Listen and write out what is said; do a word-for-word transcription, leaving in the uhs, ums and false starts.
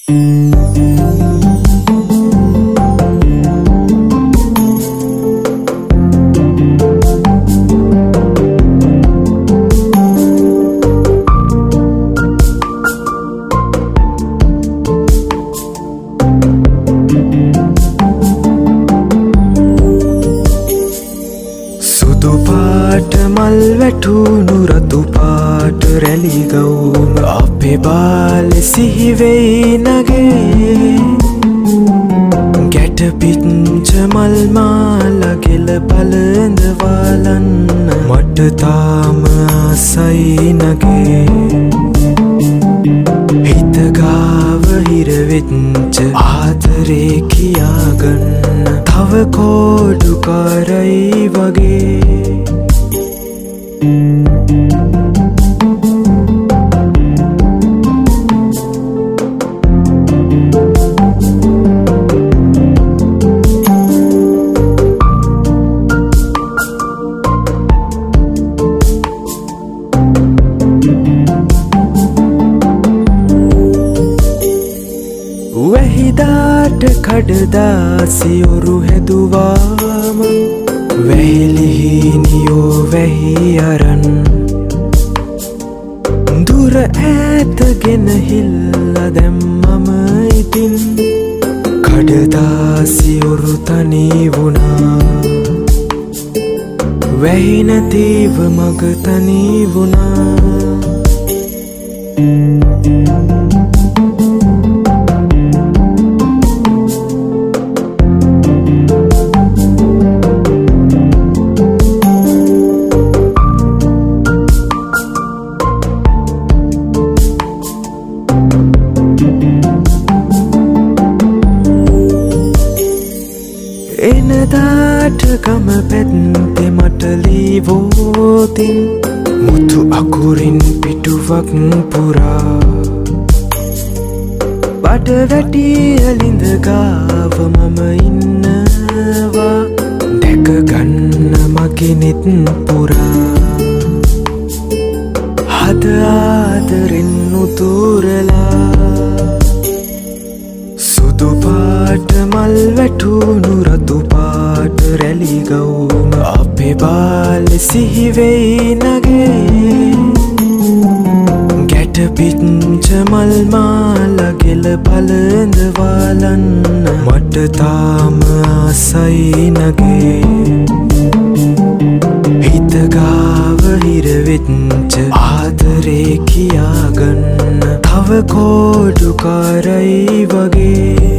මල් වැටුණු රතු පාට රැලි ගවුම අපේ බාල සිහි වෙයි නගේ ගැට පිච්ච මල් මාලා ගෙල බලඳ වලන්න මට තාම ආසයි නගේ හිත ගාව හිර වෙච්ච ආදරේ කියාගන්න තව කෝඩු කරයි වගේ වැහිදාට කඩදාසියොරු හැදුවාම වැහිලිහිනියෝ වැහි අරන් දුර ඈතගෙන හිල්ල දැම්මම ඉතින් කඩදාසියොරු තනි වුණා වැහි නැතිව මග තනි වුණා එනදාට ගම පැත්තේ මට ලීවෝතින් මුතු අකුරින් පිටුවක් පුරා බඩ වැටිය ලිඳ ගාව මම ඉන්නවා දැක ගන්න මගේ නෙත් පුරා හද ආදරෙන් උතුරලා සුදු පාට මල් වැටුණු රතු පාට රැලි ගවුම අපේ බාල සිහි වෙයි නගේ ගැට පිච්ච මල් මාලා ගෙල බලඳ වලන්න මට තාම ආසයි නගේ හිත ගාව හිර වෙච්ච ආදරේ කියාගන්න තව කෝඩු කරයි වගේ